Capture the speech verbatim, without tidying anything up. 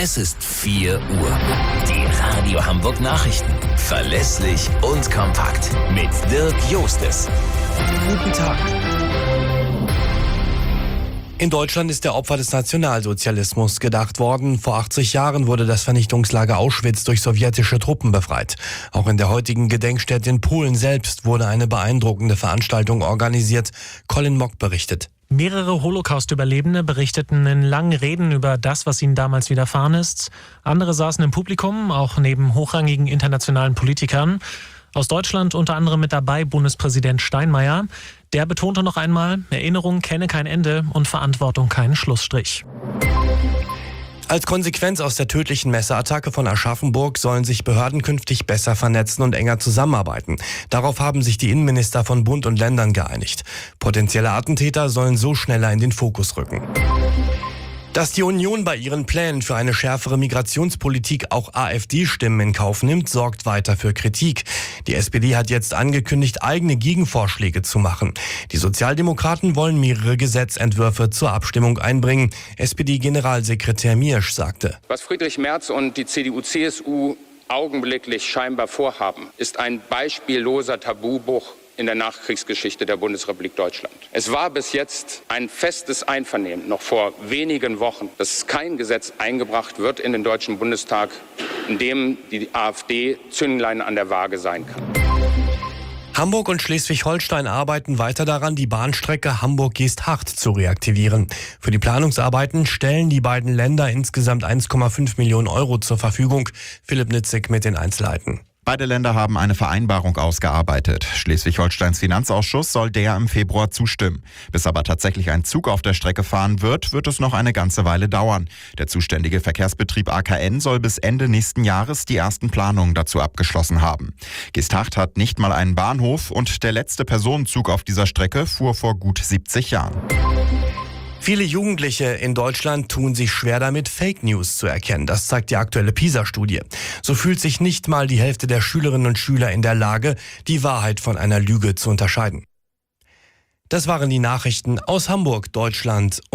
Es ist vier Uhr. Die Radio Hamburg Nachrichten. Verlässlich und kompakt. Mit Dirk Jostes. Guten Tag. In Deutschland ist der Opfer des Nationalsozialismus gedacht worden. Vor achtzig Jahren wurde das Vernichtungslager Auschwitz durch sowjetische Truppen befreit. Auch in der heutigen Gedenkstätte in Polen selbst wurde eine beeindruckende Veranstaltung organisiert. Colin Mock berichtet. Mehrere Holocaust-Überlebende berichteten in langen Reden über das, was ihnen damals widerfahren ist. Andere saßen im Publikum, auch neben hochrangigen internationalen Politikern. Aus Deutschland unter anderem mit dabei Bundespräsident Steinmeier. Der betonte noch einmal, Erinnerung kenne kein Ende und Verantwortung keinen Schlussstrich. Als Konsequenz aus der tödlichen Messerattacke von Aschaffenburg sollen sich Behörden künftig besser vernetzen und enger zusammenarbeiten. Darauf haben sich die Innenminister von Bund und Ländern geeinigt. Potenzielle Attentäter sollen so schneller in den Fokus rücken. Dass die Union bei ihren Plänen für eine schärfere Migrationspolitik auch AfD-Stimmen in Kauf nimmt, sorgt weiter für Kritik. Die S P D hat jetzt angekündigt, eigene Gegenvorschläge zu machen. Die Sozialdemokraten wollen mehrere Gesetzentwürfe zur Abstimmung einbringen. S P D-Generalsekretär Miersch sagte: Was Friedrich Merz und die C D U C S U augenblicklich scheinbar vorhaben, ist ein beispielloser Tabubruch in der Nachkriegsgeschichte der Bundesrepublik Deutschland. Es war bis jetzt ein festes Einvernehmen, noch vor wenigen Wochen, dass kein Gesetz eingebracht wird in den Deutschen Bundestag, in dem die AfD Zünglein an der Waage sein kann. Hamburg und Schleswig-Holstein arbeiten weiter daran, die Bahnstrecke Hamburg-Geesthacht zu reaktivieren. Für die Planungsarbeiten stellen die beiden Länder insgesamt eins Komma fünf Millionen Euro zur Verfügung. Philipp Nitzig mit den Einzelheiten. Beide Länder haben eine Vereinbarung ausgearbeitet. Schleswig-Holsteins Finanzausschuss soll der im Februar zustimmen. Bis aber tatsächlich ein Zug auf der Strecke fahren wird, wird es noch eine ganze Weile dauern. Der zuständige Verkehrsbetrieb A K N soll bis Ende nächsten Jahres die ersten Planungen dazu abgeschlossen haben. Geesthacht hat nicht mal einen Bahnhof und der letzte Personenzug auf dieser Strecke fuhr vor gut siebzig Jahren. Viele Jugendliche in Deutschland tun sich schwer damit, Fake News zu erkennen. Das zeigt die aktuelle PISA-Studie. So fühlt sich nicht mal die Hälfte der Schülerinnen und Schüler in der Lage, die Wahrheit von einer Lüge zu unterscheiden. Das waren die Nachrichten aus Hamburg, Deutschland.